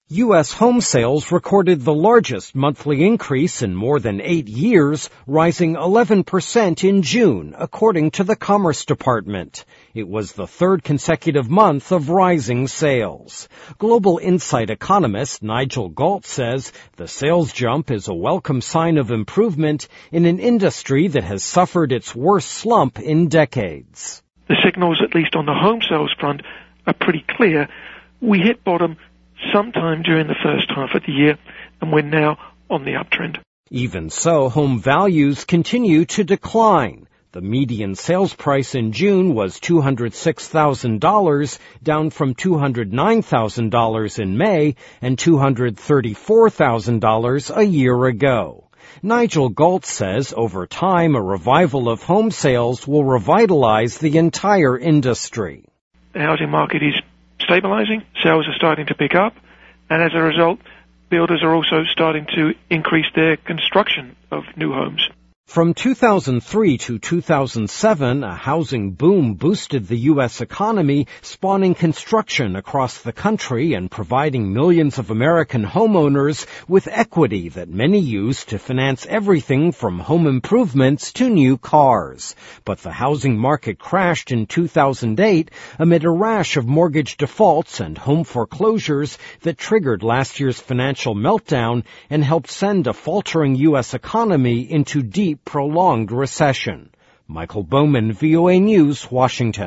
U.S. home sales recorded the largest monthly increase in more than 8 years, rising 11% in June, according to the Commerce Department. It was the third consecutive month of rising sales. Global Insight economist Nigel Galt says the sales jump is a welcome sign of improvement in an industry that has suffered its worst slump in decades. The signals, at least on the home sales front, are pretty clear. We hit bottom sometime during the first half of the year, and we're now on the uptrend. Even so, home values continue to decline. The median sales price in June was $206,000, down from $209,000 in May and $234,000 a year ago. Nigel Galt says over time a revival of home sales will revitalize the entire industry. The housing market is stabilizing, sales are starting to pick up, and as a result, builders are also starting to increase their construction of new homes. From 2003 to 2007, a housing boom boosted the U.S. economy, spawning construction across the country and providing millions of American homeowners with equity that many used to finance everything from home improvements to new cars. But the housing market crashed in 2008 amid a rash of mortgage defaults and home foreclosures that triggered last year's financial meltdown and helped send a faltering U.S. economy into deep, prolonged recession. Michael Bowman, VOA News, Washington.